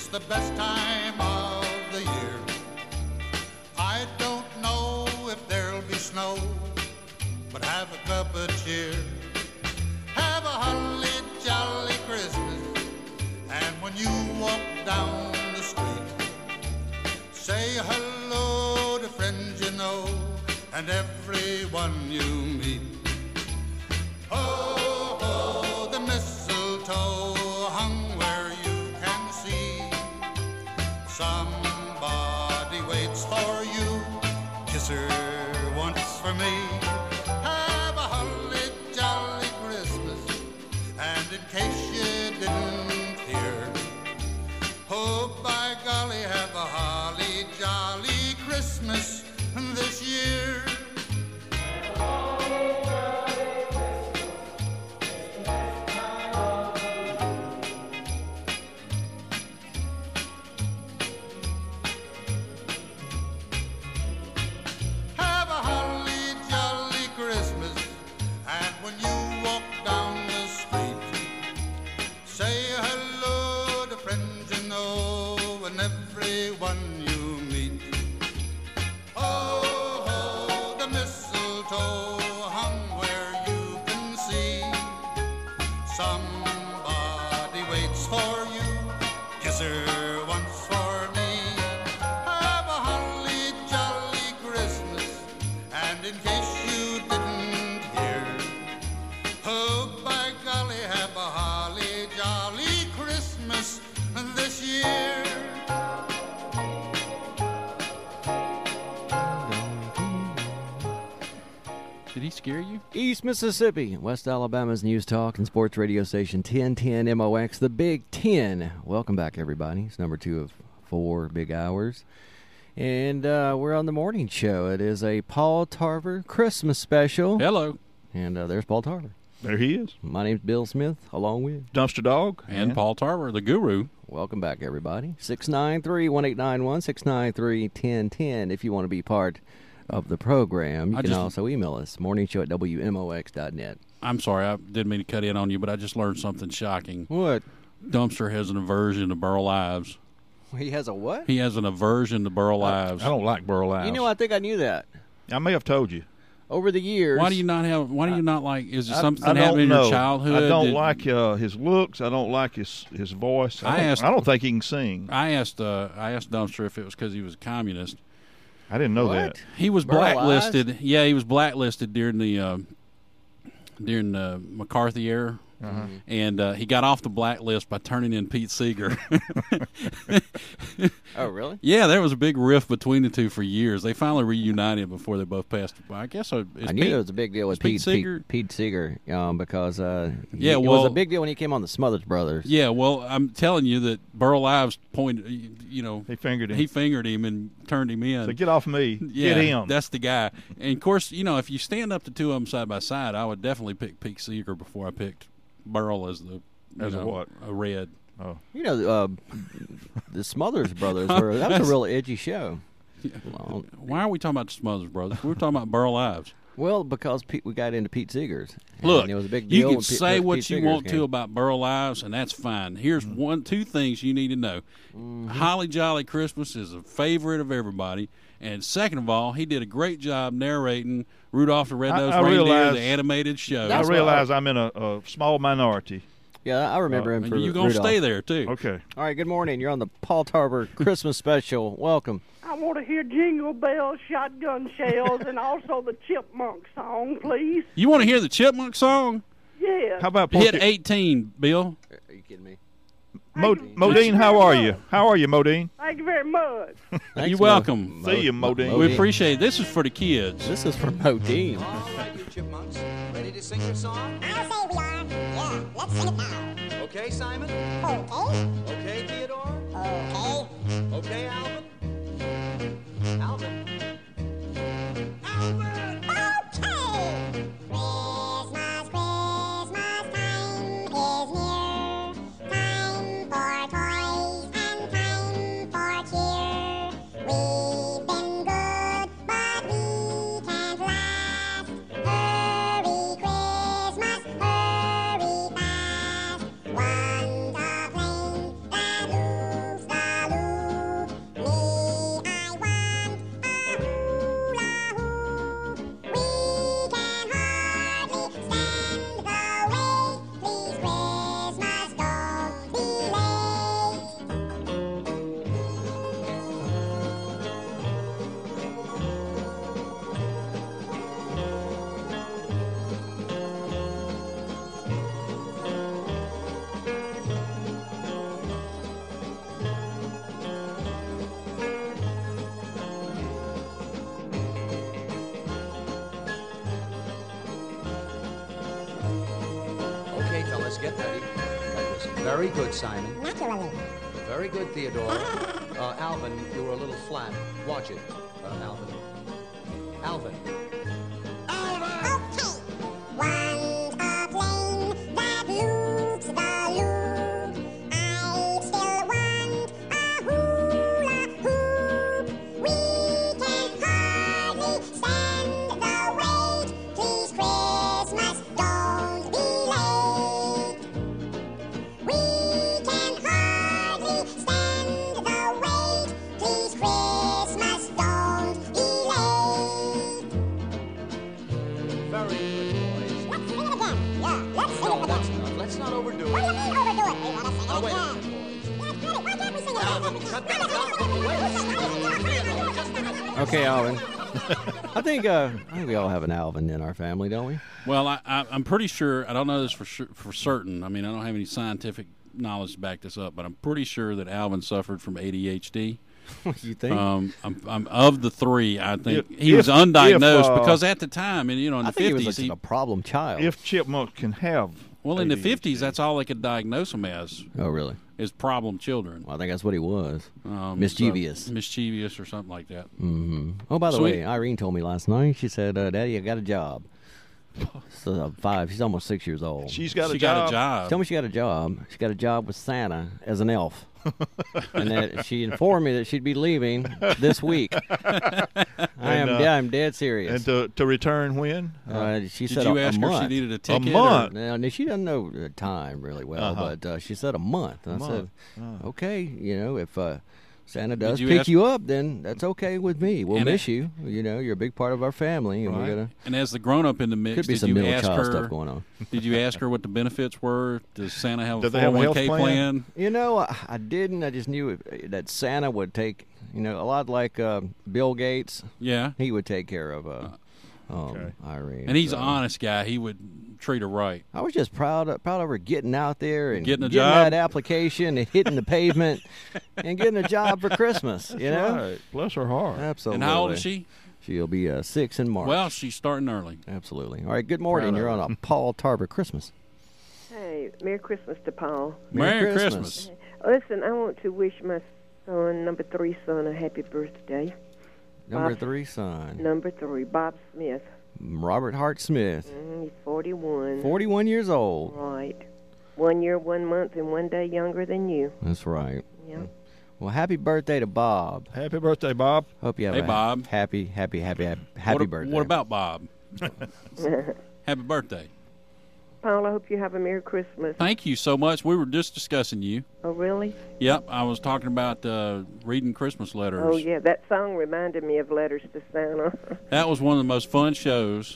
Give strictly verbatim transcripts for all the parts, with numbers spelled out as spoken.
It's the best time of the year. I don't know if there'll be snow, but have a cup of cheer. Have a holly jolly Christmas, and when you walk down the street, say hello to friends you know and everyone you meet. Oh, oh, the mistletoe hung where you can see. Somebody waits for you, kiss her once for me. Have a holly jolly Christmas, and in case you didn't hear, oh, by golly, have a holly jolly Christmas this year. Have a holly jolly Christmas, and when you walk down the street, say hello to friends you know and everyone you meet. Oh, oh, the mistletoe hung where you can see. Somebody waits for you, kiss her once for me. Have a holly jolly Christmas, and in case you didn't hear, oh, by golly, have a holly jolly Christmas this year. Did he scare you? East Mississippi, West Alabama's news talk and sports radio station ten ten M O X, the Big Ten. Welcome back, everybody. It's number two of four big hours. And uh, we're on the morning show. It is a Paul Tarver Christmas special. Hello. And uh, there's Paul Tarver. There he is. My name's Bill Smith, along with Dumpster Dog. And yeah. Paul Tarver, the guru. Welcome back, everybody. six nine three, one eight nine one, six nine three, one zero one zero if you want to be part of the program. You I can just- also email us, morningshow at W M O X dot net. I'm sorry, I didn't mean to cut in on you, but I just learned something shocking. What? Dumpster has an aversion to Burl Ives. He has a what? He has an aversion to Burl Ives. I don't like Burl Ives. You know, I think I knew that. I may have told you. Over the years. Why do you not have? Why do you not like? Is it something I, I that happened don't in know. your childhood? I don't Did- like uh, his looks. I don't like his his voice. I, I don't, asked- I don't think he can sing. I asked. Uh, I asked Dumpster if it was because he was a communist. I didn't know What? that. He was Burl blacklisted. Yeah, he was blacklisted during the uh, during the McCarthy era. Uh-huh. And uh, he got off the blacklist by turning in Pete Seeger. Oh, really? Yeah, there was a big rift between the two for years. They finally reunited before they both passed. I guess uh, it's I knew Pete, there was a big deal with is Pete Pete, Seeger? Pete, Pete Seeger um, because uh, Yeah, it well- was a big deal when he came on the Smothers Brothers. Yeah, well, I'm telling you that Burl Ives pointed. You know, He fingered him. he fingered him and turned him in. So get off me. Yeah, Get him. that's the guy. And of course, you know, if you stand up the two of them side by side, I would definitely pick Pete Seeger before I picked Burl as the you As a know, what? A red. Oh. You know, uh, the Smothers Brothers, were, that was a real edgy show. Well, Why are we talking about the Smothers Brothers? We were talking about Burl Ives. well, because Pete, we got into Pete Seeger's. And Look, it was a big deal you can when Pete- say Pete what you Seeger's want came. to about Burl Ives, and that's fine. Here's Mm-hmm. one, two things you need to know. Holly Jolly Christmas is a favorite of everybody, and second of all, he did a great job narrating Rudolph the Red-Nosed I- I Reindeer, realize- the animated show. I That's what realize I'm in a, a small minority. Yeah, I remember him and for you're going to Rudolph. stay there, too. Okay. All right, good morning. You're on the Paul Tarver Christmas special. Welcome. I want to hear Jingle Bells, Shotgun Shells, and also the Chipmunk song, please. You want to hear the Chipmunk song? Yeah. How about Hit Porky- eighteen, Bill. Are you kidding me? Mo- Thank you. Modine, Thank you how very are you? much. How are you, Modine? Thank you very much. Thanks, You're Mo- welcome. Mo- See you, Mo- Modine. We appreciate it. This is for the kids. This is from Modine. All right, you chipmunks, ready to sing your song? I'll say we are. Yeah, let's sing it now. Okay, Simon? Okay, Okay, Theodore? okay. Okay, Alvin? Alvin? Alvin! Okay! Christmas, Christmas time is near. Time for toys and time for cheer. We've been good, but we can't last. Hurry, Christmas, hurry fast. One's a plane that loops the Very good, Simon. Naturally. Very good, Theodore. Uh, Alvin, you were a little flat. Watch it, uh, Alvin. Alvin. Okay. Want a plane that loops the loop. I still want a hula hoop. We can hardly stand the wait. Please, Christmas, don't be late. We can hardly stand the wait. Please, Christmas, don't be late. Very good, boys. Let's sing it again. Yeah, let's sing No, it that's again. enough. Let's not overdo What do it. you mean overdo it? We want to sing Oh, it wait a again. minute, boys. Yeah, get it. Why can't we sing it Alvin, again? cut that out. Wait. Theodore, just a minute. Okay, Alvin. I think uh, I think we all have an Alvin in our family, don't we? Well, I, I, I'm pretty sure. I don't know this for sure, for certain. I mean, I don't have any scientific knowledge to back this up, but I'm pretty sure that Alvin suffered from A D H D. You think? Um, I'm, I'm of the three. I think If- he was if- undiagnosed if, uh, because at the time, and you know, in I the think he was fifties, like a problem child. If chipmunk can have. well, in the A D H D. fifties, that's all they could diagnose him as oh, really? is problem children. Well, I think that's what he was. Um, Mischievous. so- mischievous, or something like that. hmm Oh, by the So way, he- Irene told me last night. She said, uh, "Daddy, I got a job." So uh, five. She's almost six years old. She's got a she job. got a job. Tell me she got a job. She got a job with Santa as an elf. And that she informed me that she'd be leaving this week. I am, And, uh, yeah, I'm dead serious. And to, to return when? uh, she Did said you a, ask a her month. if she needed a ticket? month? or- Now, she doesn't know the time really well, Uh-huh. but uh, she said a month. And I month. said, okay, you know, if uh, Santa does you pick ask- you up, then that's okay with me. We'll And miss it- you. You know, you're a big part of our family, and Right. we're gonna. And as the grown-up in the mix, Could be did some you middle ask child her? stuff going on. Did you ask her what the benefits were? Does Santa have Do a they have a four oh one health k plan? plan? You know, I, I didn't. I just knew it, that Santa would take. You know, a lot like uh, Bill Gates. Yeah. He would take care of uh, um, Okay. Irene. And he's so. an honest guy. He would treat her right. I was just proud of, proud of her getting out there and Getting a getting job. that application and hitting the pavement and getting a job for Christmas. You know, Right. Bless her heart. absolutely. And how old is she? She'll be uh, six in March. Well, she's starting early. absolutely. All right. Good morning. Proud You're of on a Paul Tarver Christmas. Hey, Merry Christmas to Paul. Merry Merry Christmas. Christmas. Listen, I want to wish my son, number three son, a happy birthday. Number Bob- three son, Number three, Bob Smith. Robert Hart Smith, Mm, he's forty-one. forty-one years old. Right. One year, one month, and one day younger than you. That's right. Yeah. Well, happy birthday to Bob. Happy birthday, Bob. Hope you have Hey, a Bob. happy, happy, happy, happy, happy what, birthday. What about Bob? Happy birthday. Paul, I hope you have a Merry Christmas. Thank you so much. We were just discussing you. Oh, really? Yep, I was talking about uh, reading Christmas letters. Oh, yeah. That song reminded me of Letters to Santa. That was one of the most fun shows.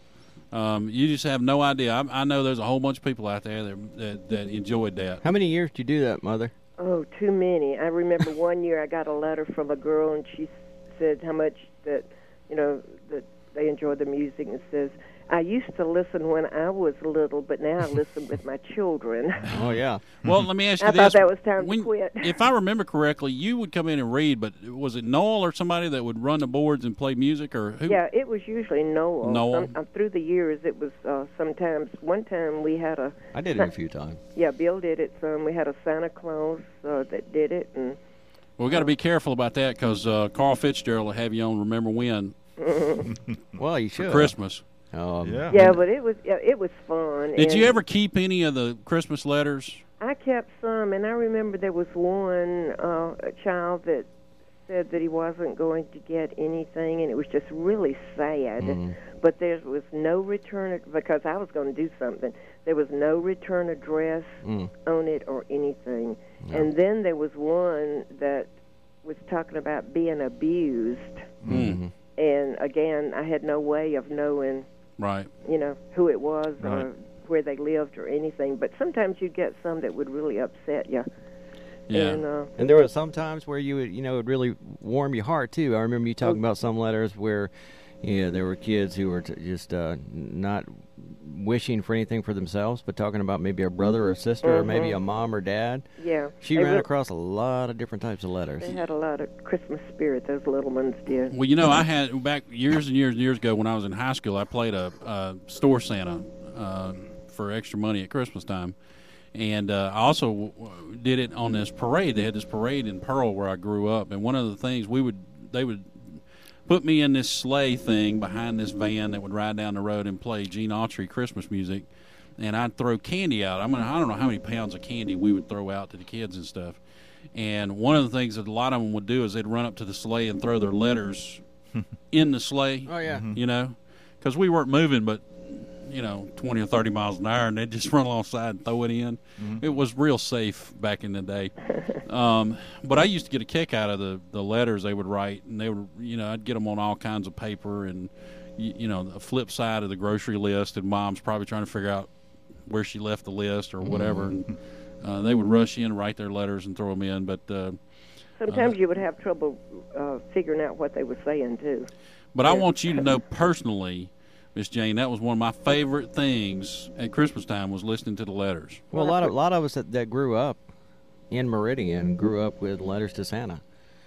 Um, you just have no idea. I, I know there's a whole bunch of people out there that that, that enjoyed that. How many years did you do that, Mother? Oh, too many. I remember one year I got a letter from a girl, and she said how much that, you know, that they enjoyed the music, and says, I used to listen when I was little, but now I listen with my children. Oh yeah. Well, let me ask you I this: thought that was time to When- quit. If I remember correctly, you would come in and read, but was it Noel or somebody that would run the boards and play music, or who? Yeah, it was usually Noel. Noel? Some, uh, through the years, it was uh, sometimes. One time we had a. I did it a few times. Yeah, Bill did it some. We had a Santa Claus uh, that did it, and Well, we got to be careful about that because uh, Carl Fitzgerald will have you on Remember When Well, you should. Christmas. Um, Yeah. yeah, but it was yeah, it was fun. Did and you ever keep any of the Christmas letters? I kept some, and I remember there was one uh, a child that said that he wasn't going to get anything, and it was just really sad. Mm-hmm. But there was no return because I was going to do something. There was no return address Mm. on it or anything. And then there was one that was talking about being abused, Mm-hmm. and again, I had no way of knowing, Right. you know, who it was Right. or where they lived or anything. But sometimes you'd get some that would really upset you. Yeah. And, uh, And there were some times where you would, you know, it would really warm your heart too. I remember you talking about some letters where, yeah, there were kids who were t- just uh, not wishing for anything for themselves, but talking about maybe a brother or sister or maybe a mom or dad. yeah. She they ran re- across a lot of different types of letters. They had a lot of Christmas spirit, those little ones did. Well, you know, I had back years and years and years ago when I was in high school, I played a, a store Santa uh, for extra money at Christmas time. And uh, I also w- w- did it on this parade. They had this parade in Pearl where I grew up, and one of the things we would they would put me in this sleigh thing behind this van that would ride down the road and play Gene Autry Christmas music, and I'd throw candy out. I mean, I don't know how many pounds of candy we would throw out to the kids and stuff. And one of the things that a lot of them would do is they'd run up to the sleigh and throw their letters in the sleigh. Oh, yeah. You know, because we weren't moving, but you know, twenty or thirty miles an hour, and they'd just run alongside and throw it in. Mm-hmm. It was real safe back in the day. Um, but I used to get a kick out of the, the letters they would write, and they would, you know, I'd get them on all kinds of paper, and you, you know, the flip side of the grocery list, and Mom's probably trying to figure out where she left the list or whatever. Mm-hmm. And uh, they would rush in, write their letters, and throw them in. But uh, Sometimes uh, you would have trouble uh, figuring out what they were saying too. But I want you to know personally, Miss Jane, that was one of my favorite things at Christmas time was listening to the letters. Well, a lot of a lot of us that, that grew up in Meridian grew up with Letters to Santa.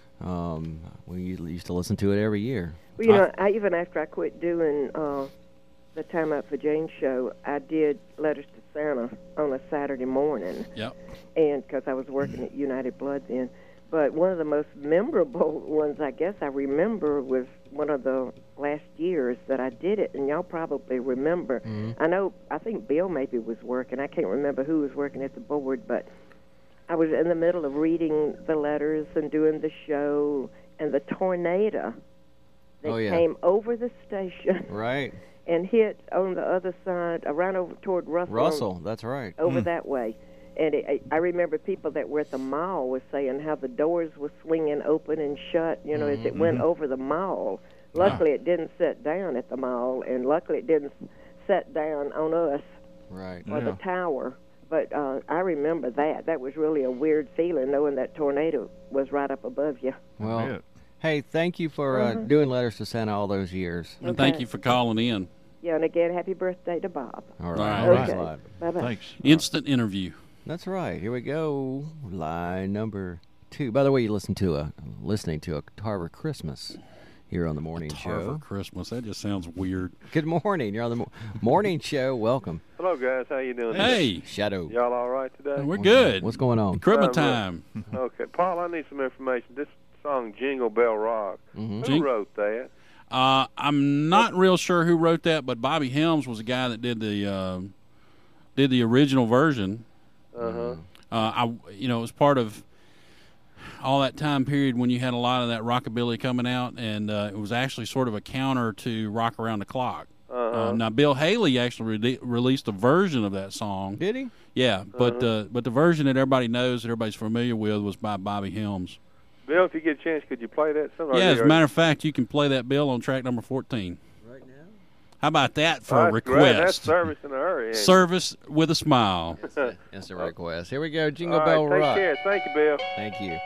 Um, we used to listen to it every year. Well, you know, I, even after I quit doing uh, the Time Out for Jane show, I did Letters to Santa on a Saturday morning. Yep. And because I was working at United Blood then. But one of the most memorable ones, I guess I remember, was one of the last years that I did it, and y'all probably remember. Mm-hmm. I know, I think Bill maybe was working. I can't remember who was working at the board, but I was in the middle of reading the letters and doing the show, and the tornado that Oh, yeah. came over the station Right. and hit on the other side, around over toward Russell. Russell, that's right. Over that way. And it, I remember people that were at the mall was saying how the doors were swinging open and shut, you know, as it went over the mall. Luckily, it didn't set down at the mall, and luckily it didn't set down on us Right. or Yeah. the tower. But uh, I remember that. That was really a weird feeling, knowing that tornado was right up above you. Well, Yeah. hey, thank you for uh, doing Letters to Santa all those years. And thank Okay. you for calling in. Yeah, and again, happy birthday to Bob. All right. right. All Thanks Okay. a lot. Bye-bye. Thanks. Instant interview. That's right. Here we go. Line number two. By the way, you listen to a listening to a Tarver Christmas here on the morning Tarver show. Christmas. That just sounds weird. Good morning. You're on the mo- morning show. Welcome, Hello, guys. How you doing? Hey, Shadow. Y'all all right today? we're good. What's going on? Equipment Uh, time. Okay. Paul, I need some information. This song, Jingle Bell Rock, Mhm. who Jing- wrote that? Uh, I'm not real sure who wrote that, but Bobby Helms was the guy that did the uh, did the original version. Uh-huh. Uh, I, you know, it was part of all that time period when you had a lot of that rockabilly coming out, and uh, it was actually sort of a counter to Rock Around the Clock. Uh-huh. Uh, now, Bill Haley actually re- released a version of that song. Did he? Yeah, but uh, but the version that everybody knows, that everybody's familiar with, was by Bobby Helms. Bill, if you get a chance, could you play that song? Yeah, as a matter of fact, you can play that, Bill, on track number fourteen. Right now? How about that for a That's great. That's request? service in a hurry. ain't it? Service with a smile. That's a request. Here we go. Jingle All Bell right, take Rock. care. Thank you, Bill. Thank you.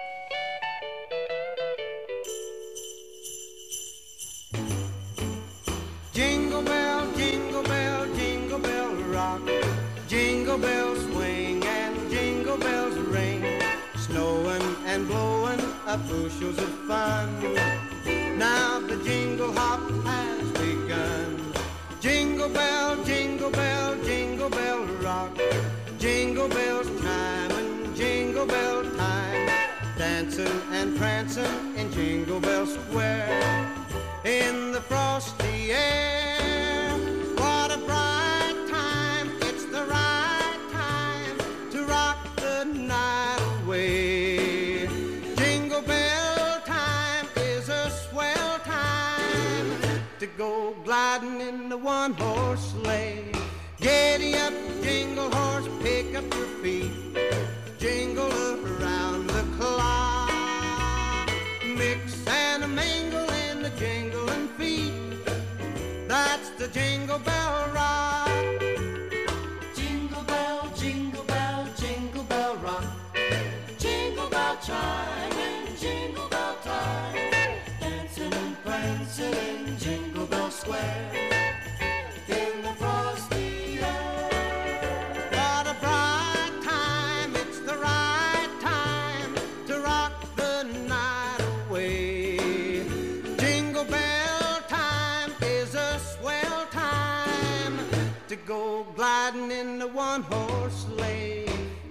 Jingle bell, jingle bell, jingle bell rock. Jingle bells swing and jingle bells ring. Snowing and blowing up bushels of fun. Now the jingle hop has begun. Jingle bell, jingle bell, jingle bell rock. Jingle bells chiming, jingle bell time. Dancing and prancing in Jingle Bell Square. In the frosty air, what a bright time. It's the right time to rock the night away. Jingle bell time is a swell time to go gliding in the one-horse sleigh. Giddy up, jingle horse, pick up your feet. Jingle around the clock. Mix and a mingle in the jingling feet. That's the Jingle Bell Rock. Jingle bell, jingle bell, jingle bell rock. Jingle bell chime and jingle bell time. Dancing and prancing in Jingle Bell Square. In the frosty air. What a bright time, it's the right time to rock the night away. Jingle bell time is a swell time to go gliding in the one-horse sleigh.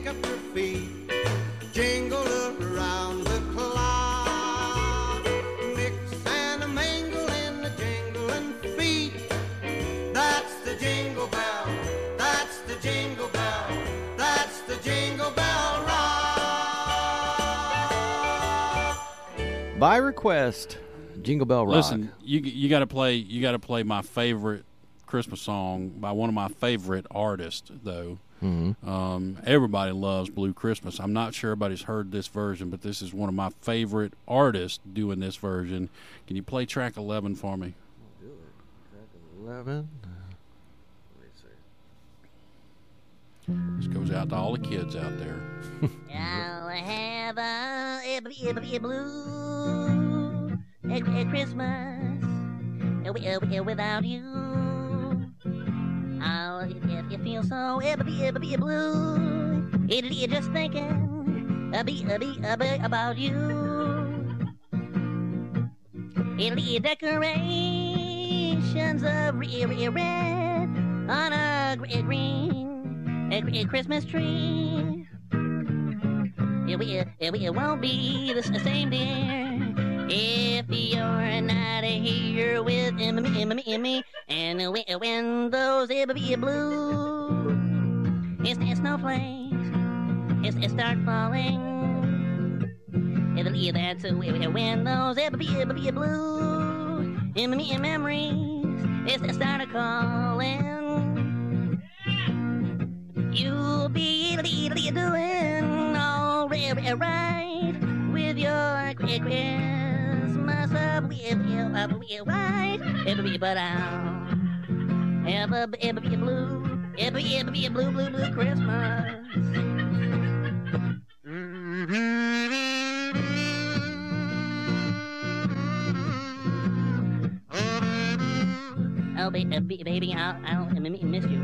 up your feet. Jingle around the clock. Mix and a mingle in the jingling feet. That's the jingle bell. That's the jingle bell. That's the jingle bell rock. By request, Jingle Bell Rock. Listen, you you got to play you got to play my favorite Christmas song by one of my favorite artists, though. Mm-hmm. Um, everybody loves Blue Christmas. I'm not sure everybody's heard this version, but this is one of my favorite artists doing this version. Can you play track eleven for me? Do it. Track eleven. This goes out to all the kids out there. I'll have a, a, a, a blue a, a Christmas a, a, a, without you. I'll it, it feel so a, a, a, a blue. It'll be just thinking a, be, a, be, a, be about you. It'll be decorations of re, re, red on a gr- green a, a Christmas tree. It, it, it, it won't be the same, dear, if you're not here with me, me, me, me. And when those it be blue, it's, it's snowflakes, it's, it start falling. It'll be that's when those it be, be blue, in me memories, it's, it start calling. You'll be doing all right with your Christmas up with you, up with you, right? Every but I'll have a every blue, every every blue, blue, blue Christmas. Oh, baby, baby, I'll, I'll miss you.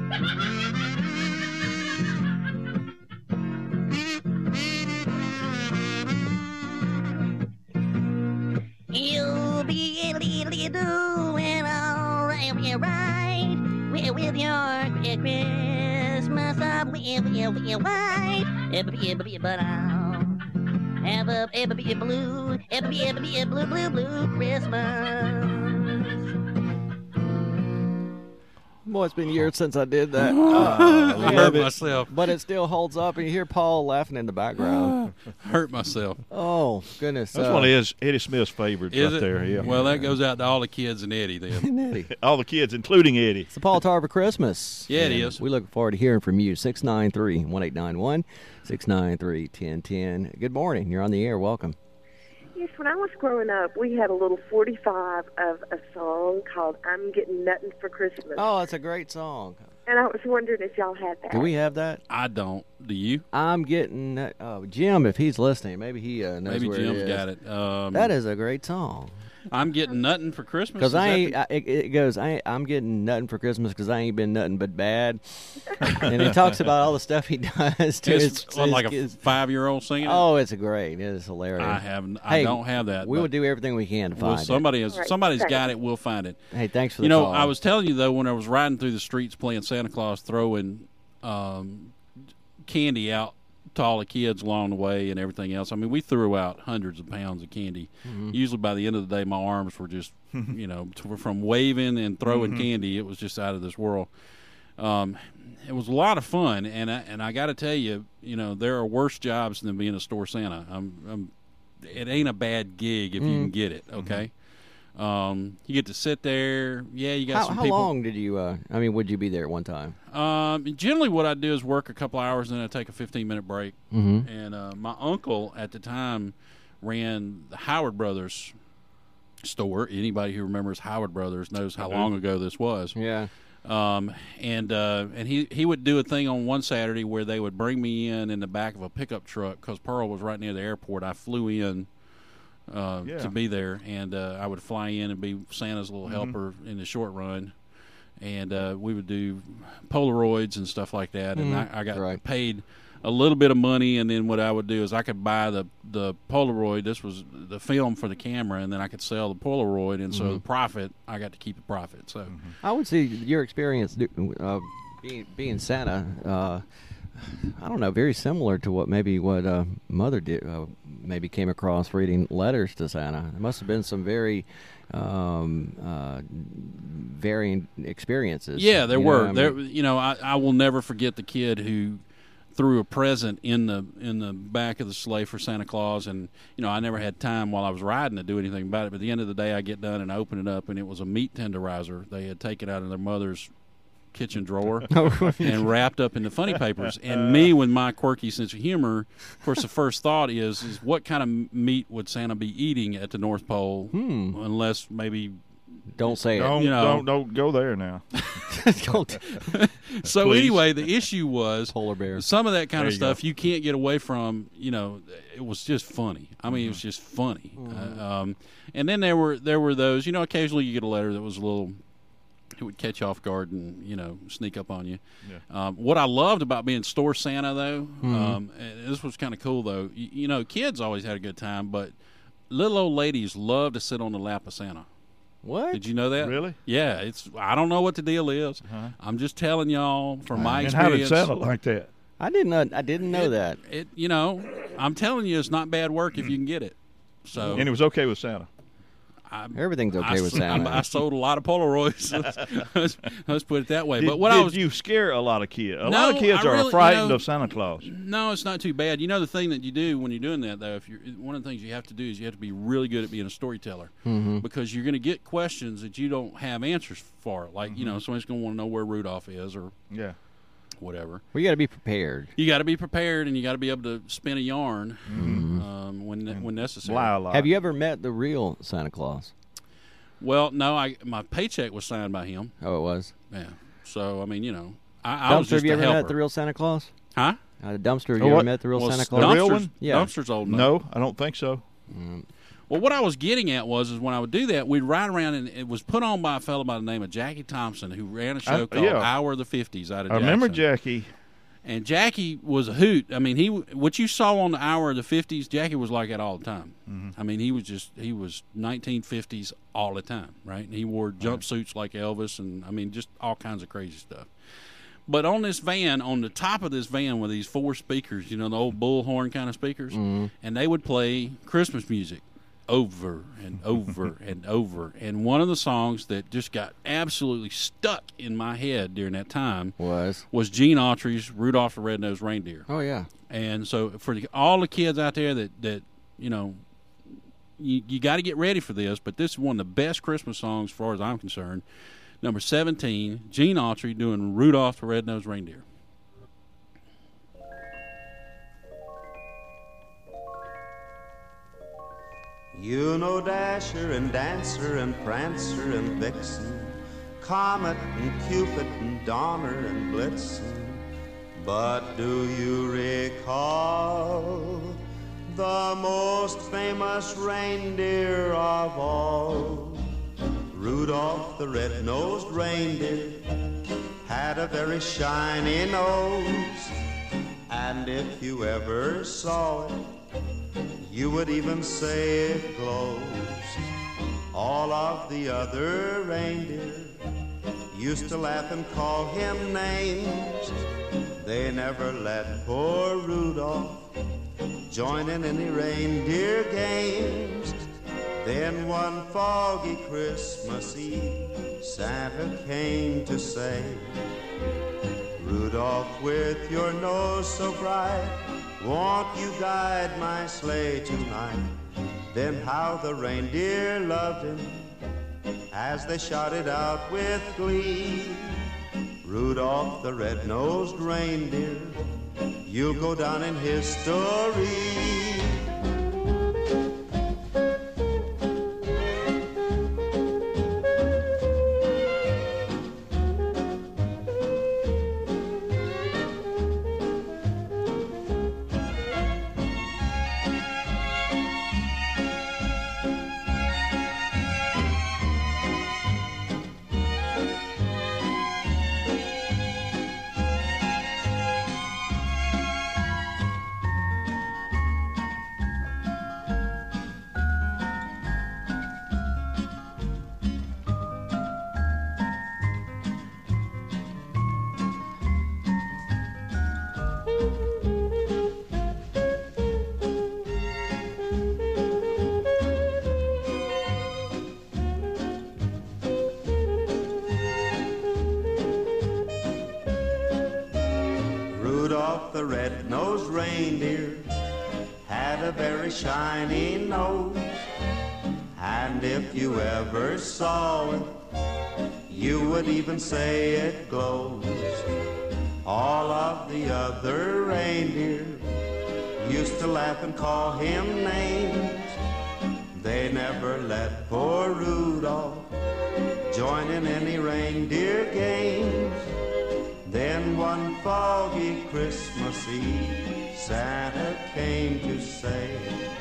You'll be doing all right, right with, with your Christmas up with your white, but I'll have a, a blue, a blue, blue, blue Christmas. Boy, it's been years since I did that. Uh, I hurt myself. But it still holds up, and you hear Paul laughing in the background. Hurt myself. Oh, goodness. That's uh, one of his, Eddie Smith's favorites Is right it? there. Yeah. Well, that goes out to all the kids and Eddie then. Eddie. All the kids, including Eddie. It's the Paul Tarver Christmas. Yeah, it And is. We look forward to hearing from you. six nine three, one eight nine one, six nine three, one oh one oh. Good morning. You're on the air. Welcome. Yes, when I was growing up, we had a little forty-five of a song called I'm Getting Nuttin' for Christmas. Oh, it's a great song. And I was wondering if y'all had that. Do we have that? I don't. Do you? I'm getting uh, oh, Jim, if he's listening, maybe he uh, knows Maybe where Jim's it is. got it. Um, That is a great song. I'm getting nothing for Christmas. Because Is I that ain't, the- I, it, it goes, I ain't, I'm getting nothing for Christmas because I ain't been nothing but bad. And he talks about all the stuff he does to It's his, what, like his a five-year-old singing. it? Oh, it's great. It is hilarious. I have. I Hey, don't have that. We will but do everything we can to find well, somebody has. Right, Somebody's thanks. got it. We'll find it. it. Hey, thanks for the You know, call. I was telling you though when I was riding through the streets playing Santa Claus, throwing um, candy out to all the kids along the way and everything else. I mean, we threw out hundreds of pounds of candy. Mm-hmm. Usually by the end of the day, my arms were just, you know, t- from waving and throwing Mm-hmm. candy. It was just out of this world. Um, it was a lot of fun, and I, and I got to tell you, you know, there are worse jobs than being a store Santa. I'm, I'm, it ain't a bad gig if you Mm. can get it. Okay. Um, you get to sit there. Yeah, you got how some how people. long did you, uh, I mean, would you be there at one time? Um, generally, what I do is work a couple hours, and then I take a fifteen minute break. Mm-hmm. And uh, my uncle at the time ran the Howard Brothers store. Anybody who remembers Howard Brothers knows how long ago this was. Yeah. Um, and uh, and he, he would do a thing on one Saturday where they would bring me in in the back of a pickup truck because Pearl was right near the airport. I flew in uh, Yeah. to be there, and uh, I would fly in and be Santa's little Mm-hmm. helper in the short run. And uh, we would do Polaroids and stuff like that. And Mhm. I, I got Right. paid a little bit of money, and then what I would do is I could buy the, the Polaroid. This was the film for the camera, and then I could sell the Polaroid. And so Mhm. the profit, I got to keep the profit. So I would say your experience uh, being, being Santa, uh, I don't know, very similar to what maybe what uh, Mother did, uh, maybe came across reading letters to Santa. There must have been some very um, uh, varying experiences. Yeah, there you were. Know, I there, mean, you know, I, I will never forget the kid who threw a present in the in the back of the sleigh for Santa Claus, and you know, I never had time while I was riding to do anything about it. But at the end of the day, I get done and I open it up, and it was a meat tenderizer they had taken out of their mother's kitchen drawer and wrapped up into funny papers. And me, with my quirky sense of humor, of course, the first thought is, is what kind of meat would Santa be eating at the North Pole, Hmm. unless maybe. Don't say Don't, it. You know. don't don't go there now. Don't. So Please. anyway, the issue was polar bear. some of that kind There of you stuff go. you can't get away from. You know, it was just funny. I mean, it was just funny. Uh, um, and then there were there were those. You know, occasionally you get a letter that was a little. It would catch you off guard and, you know, sneak up on you. Yeah. Um, what I loved about being store Santa, though, Mhm. um, and this was kind of cool, though. You, you know, kids always had a good time, but little old ladies love to sit on the lap of Santa. What? Did you know that? Really? Yeah. It's. I don't know what the deal is. Uh-huh. I'm just telling y'all from my And how did experience. Santa like that? I didn't know, I didn't know it, that. It. You know, I'm telling you, it's not bad work if you can get it. So. And it was okay with Santa. I, Everything's okay I, with I, Santa. I sold a lot of Polaroids. let's, let's put it that way. Did, but what did I was you scare a lot of kids? A No, lot of kids I are really- frightened you know- of Santa Claus. No, it's not too bad. You know, the thing that you do when you're doing that, though, if you're one of the things you have to do is you have to be really good at being a storyteller, Mhm. because you're going to get questions that you don't have answers for. Like, you know, somebody's going to want to know where Rudolph is or Yeah. whatever. Well, you got to be prepared. You got to be prepared, and you got to be able to spin a yarn Mhm. um, when when necessary. Lie a lot. Have you ever met the real Santa Claus? Well, no, I my paycheck was signed by him. Oh, it was. Yeah. So I mean, you know, I, I was Dumpster, just have you a ever helper. met the real Santa Claus? Huh? Uh, Dumpster, have Oh, you ever what? met the real Well, Santa s- Claus? The real Dumpster's- one? Yeah. Dumpster's old enough. No, I don't think so. Mm. Well, what I was getting at was, is when I would do that, we'd ride around, and it was put on by a fellow by the name of Jackie Thompson, who ran a show I- called yeah. Hour of the Fifties out of I remember Jackson. Jackie. And Jackie was a hoot. I mean, he what you saw on the Hour of the Fifties, Jackie was like that all the time. Mm-hmm. I mean, he was just he was nineteen fifties all the time, right? And he wore jumpsuits like Elvis, and I mean, just all kinds of crazy stuff. But on this van, on the top of this van, were these four speakers, you know, the old bullhorn kind of speakers, Mhm. and they would play Christmas music over and over and over. And one of the songs that just got absolutely stuck in my head during that time Was. was Gene Autry's Rudolph the Red-Nosed Reindeer. Oh, yeah. And so for the, all the kids out there that, that you know, you, you got to get ready for this, but this is one of the best Christmas songs as far as I'm concerned. Number seventeen, Gene Autry doing Rudolph the Red-Nosed Reindeer. You know Dasher and Dancer and Prancer and Vixen, Comet and Cupid and Donner and Blitzen. But do you recall the most famous reindeer of all? Rudolph the red-nosed reindeer had a very shiny nose, and if you ever saw it, you would even say it glows. All of the other reindeer used to laugh and call him names. They never let poor Rudolph join in any reindeer games. Then one foggy Christmas Eve, Santa came to say, Rudolph, with your nose so bright, won't you guide my sleigh tonight? Then how the reindeer loved him as they shouted out with glee, Rudolph the red-nosed reindeer, you'll go down in history. red-nosed reindeer had a very shiny nose, and if you ever saw it, you would even say it glows. All of the other reindeer used to laugh and call him names. They never let poor Rudolph join in any reindeer games. Then one foggy Christmas Eve, Santa came to say,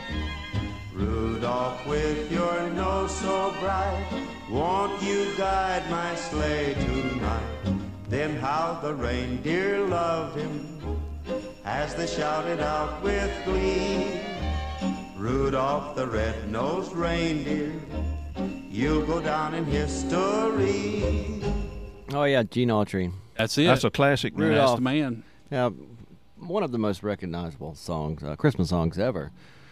Rudolph, with your nose so bright, won't you guide my sleigh tonight? Then how the reindeer loved him as they shouted out with glee, Rudolph the red-nosed reindeer, you'll go down in history. Oh, yeah, Gene Autry. That's it. That's a classic. Man. That's the man. Yeah, one of the most recognizable songs, uh, Christmas songs ever.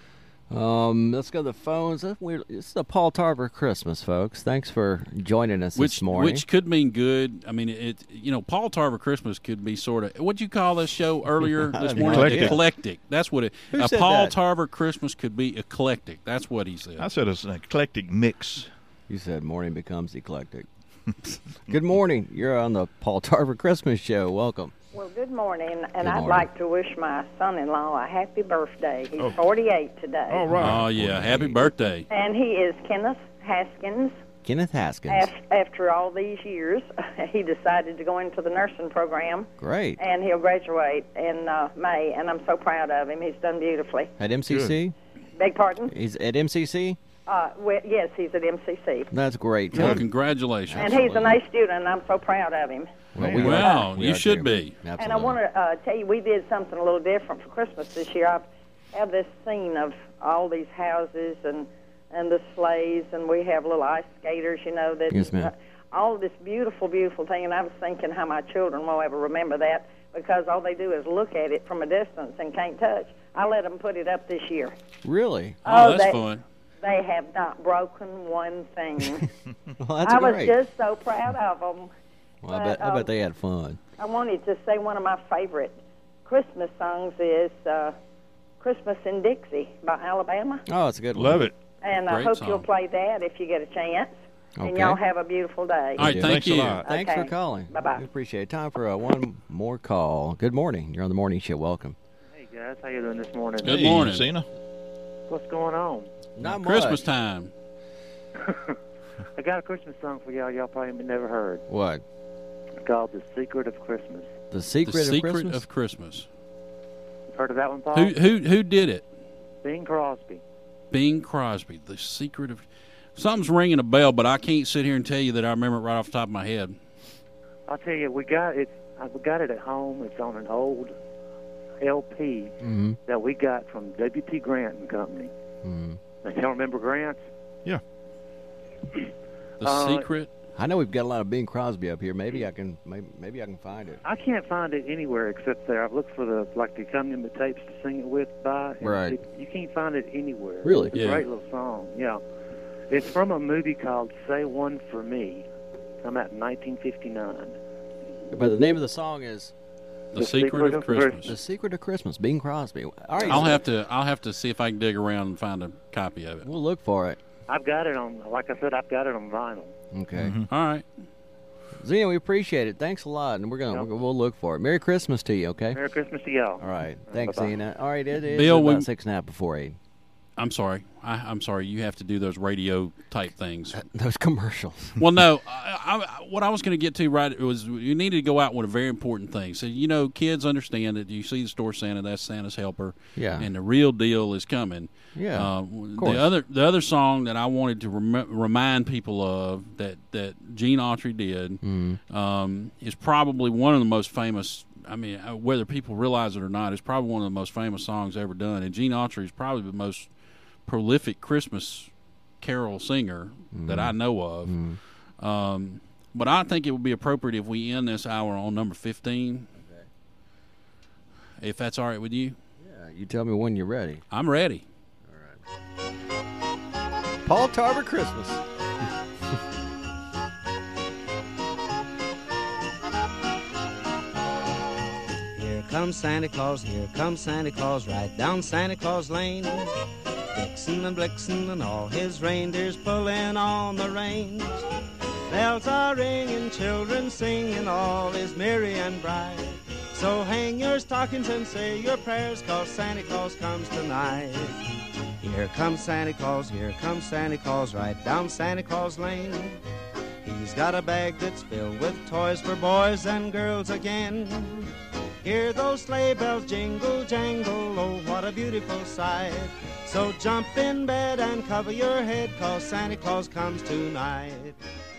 Um, let's go to the phones. Uh, we're, it's the Paul Tarver Christmas, folks. Thanks for joining us which, this morning. Which could mean good. I mean, it. You know, Paul Tarver Christmas could be sort of. What'd you call this show earlier this morning? Eclectic. Eclectic. That's what it. Who a said Paul that? Tarver Christmas could be eclectic. That's what he said. I said it's an eclectic mix. You said morning becomes eclectic. Good morning. You're on the Paul Tarver Christmas show. Welcome. Well, good morning, and Good I'd morning. like to wish my son-in-law a happy birthday. He's Oh. forty-eight today. All right. Oh yeah, happy birthday. And he is Kenneth Haskins. Kenneth Haskins. Af- After all these years, he decided to go into the nursing program, Great. and he'll graduate in uh, May, and I'm so proud of him. He's done beautifully. At M C C? Beg pardon? He's at M C C? Uh, well, yes, he's at M C C. That's great. Well, congratulations. And he's an A student, and I'm so proud of him. Well, we Well, are- we you are should too. be. Absolutely. And I want to uh, tell you, we did something a little different for Christmas this year. I have this scene of all these houses and and the sleighs, and we have little ice skaters, you know. That, Yes, ma'am. uh, all this beautiful, beautiful thing, and I was thinking how my children will ever remember that, because all they do is look at it from a distance and can't touch. I let them put it up this year. Really? Oh, that's they, fun. They have not broken one thing. Well, that's I great. was just so proud of them. well, I bet, I um, bet they had fun. I wanted to say one of my favorite Christmas songs is uh, Christmas in Dixie by Alabama. Oh, it's a good one. Love it. And I Great hope song. you'll play that if you get a chance. And Okay. y'all have a beautiful day. All right, Yeah. thank Thanks a you. lot. Thanks for Okay. calling. Bye-bye. We appreciate it. Time for uh, one more call. Good morning. You're on the morning show. Welcome. Hey guys, how you doing this morning? Good Hey, morning. Cena. What's going on? Not Christmas much. time. I got a Christmas song for y'all. Y'all probably never heard. What? It's called "The Secret of Christmas." The Secret, The of Secret Christmas? of Christmas. Heard of that one, Paul? Who who who did it? Bing Crosby. Bing Crosby. The Secret of. Something's ringing a bell, but I can't sit here and tell you that I remember it right off the top of my head. I'll tell you, we got it. I- We got it at home. It's on an old L P Mhm. that we got from W T Grant and Company. Mhm. Now, y'all remember Grant? Yeah. The Uh, Secret. I know we've got a lot of Bing Crosby up here. Maybe I can maybe, maybe I can find it. I can't find it anywhere except there. I've looked for the like the accompaniment tapes to sing it with by. and Right. it- you can't find it anywhere. Really? It's a Yeah. great little song. Yeah. It's from a movie called "Say One for Me." Come out in nineteen fifty-nine. But the name of the song is The, Secret, of Christmas. The Secret of Christmas. Bing Crosby. All right. I'll have to I'll have to see if I can dig around and find a copy of it. We'll look for it. I've got it on. Like I said, I've got it on vinyl. Okay. All right. Zena, we appreciate it. Thanks a lot, and we're gonna Yep. we'll, we'll look for it. Merry Christmas to you. Okay. Merry Christmas to y'all. All right. Thanks, Bye-bye. Zena. All right. It is Bill, about when- six and a half before eight. I'm sorry. I, I'm sorry. You have to do those radio type things. Those commercials. Well, no. I, I, what I was going to get to right was you needed to go out with a very important thing. So you know, kids understand that you see the store Santa, that's Santa's helper. Yeah. And the real deal is coming. Yeah, Uh, of course. the other the other song that I wanted to rem- remind people of that that Gene Autry did Mm-hmm. um, is probably one of the most famous. I mean, uh, whether people realize it or not, it's probably one of the most famous songs ever done. And Gene Autry is probably the most prolific Christmas carol singer that I know of. Um, but I think it would be appropriate if we end this hour on number fifteen. If that's all right with you. Yeah. You tell me when you're ready. I'm ready. Paul Tarver Christmas. Here comes Santa Claus, here comes Santa Claus, right down Santa Claus Lane. Vixen and Blixen and all his reindeers pulling on the reins. Bells are ringing, children singing, all is merry and bright. So hang your stockings and say your prayers, 'cause Santa Claus comes tonight. Here comes Santa Claus, here comes Santa Claus, right down Santa Claus Lane. He's got a bag that's filled with toys for boys and girls again. Hear those sleigh bells jingle, jangle, oh, what a beautiful sight. So jump in bed and cover your head, 'cause Santa Claus comes tonight.